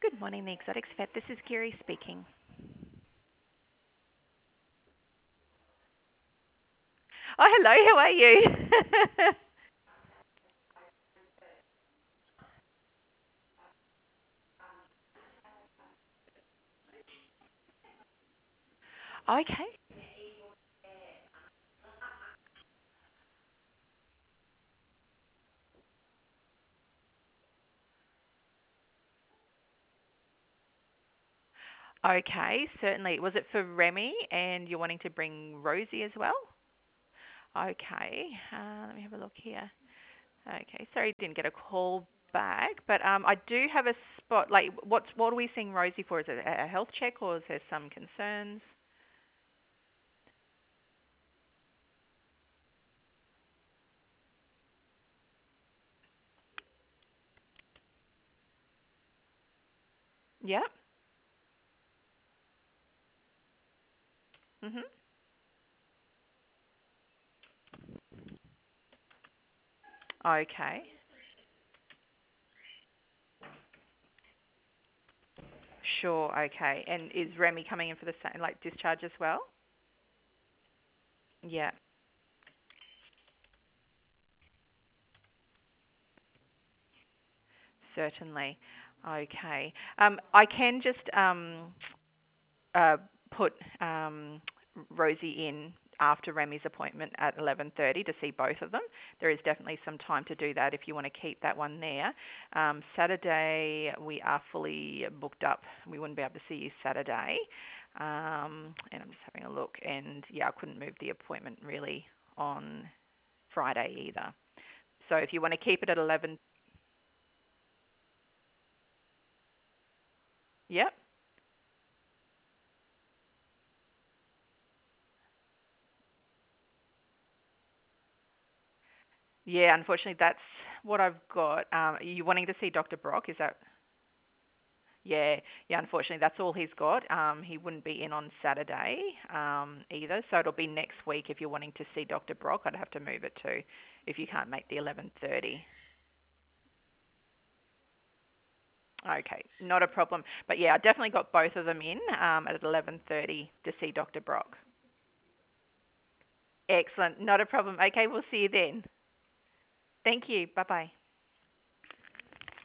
Good morning, the Exotics Vet. This is Kiri speaking. Oh, hello. How are you? Okay. Okay, certainly. Was it for Remy and you're wanting to bring Rosie as well? Okay. Let me have a look here. Okay. Sorry, didn't get a call back, but I do have a spot. Like, what are we seeing Rosie for? Is it a health check or is there some concerns? Yep. Mhm. Okay. Sure. Okay. And is Remy coming in for the same, like, discharge as well? Yeah. Certainly. Okay. I can just uh, put Rosie in after Remy's appointment at 11:30 to see both of them. There is definitely some time to do that if you want to keep that one there. Saturday we are fully booked up. We wouldn't be able to see you Saturday. And I'm just having a look, and yeah, I couldn't move the appointment really on Friday either. So if you want to keep it at 11, yep. Yeah, unfortunately, that's what I've got. Are you wanting to see Dr. Brock? Is that? Yeah, yeah. Unfortunately, that's all he's got. He wouldn't be in on Saturday either, so it'll be next week if you're wanting to see Dr. Brock. I'd have to move it to if you can't make the 11:30. Okay, not a problem. But yeah, I definitely got both of them in at 11:30 to see Dr. Brock. Excellent, not a problem. Okay, we'll see you then. Thank you. Bye bye.